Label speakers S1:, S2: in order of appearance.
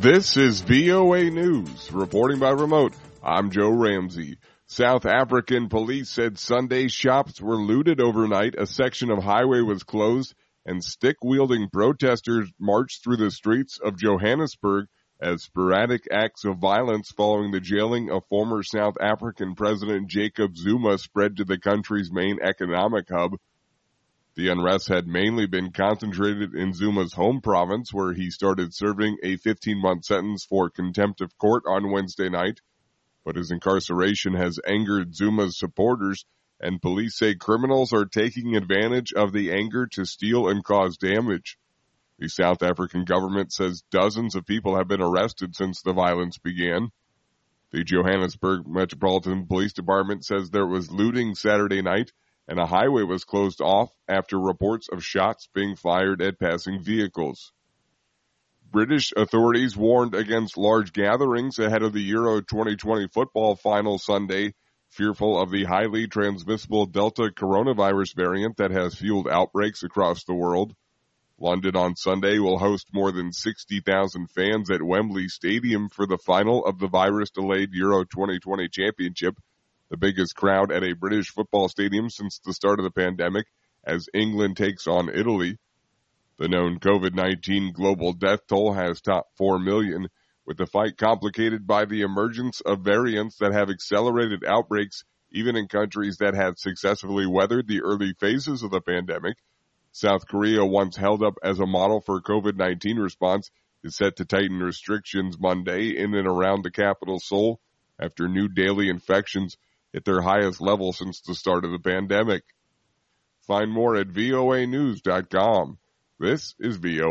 S1: This is VOA News. Reporting by remote, I'm Joe Ramsey. South African police said Sunday shops were looted overnight, a section of highway was closed, and stick-wielding protesters marched through the streets of Johannesburg as sporadic acts of violence following the jailing of former South African President Jacob Zuma spread to the country's main economic hub. The unrest had mainly been concentrated in Zuma's home province, where he started serving a 15-month sentence for contempt of court on Wednesday night. But his incarceration has angered Zuma's supporters, and police say criminals are taking advantage of the anger to steal and cause damage. The South African government says dozens of people have been arrested since the violence began. The Johannesburg Metropolitan Police Department says there was looting Saturday night, and a highway was closed off after reports of shots being fired at passing vehicles. British authorities warned against large gatherings ahead of the Euro 2020 football final Sunday, fearful of the highly transmissible Delta coronavirus variant that has fueled outbreaks across the world. London on Sunday will host more than 60,000 fans at Wembley Stadium for the final of the virus-delayed Euro 2020 championship, the biggest crowd at a British football stadium since the start of the pandemic, as England takes on Italy. The known COVID-19 global death toll has topped 4 million, with the fight complicated by the emergence of variants that have accelerated outbreaks even in countries that have successfully weathered the early phases of the pandemic. South Korea, once held up as a model for COVID-19 response, is set to tighten restrictions Monday in and around the capital Seoul after new daily infections hit their highest level since the start of the pandemic. Find more at voanews.com. This is VOA.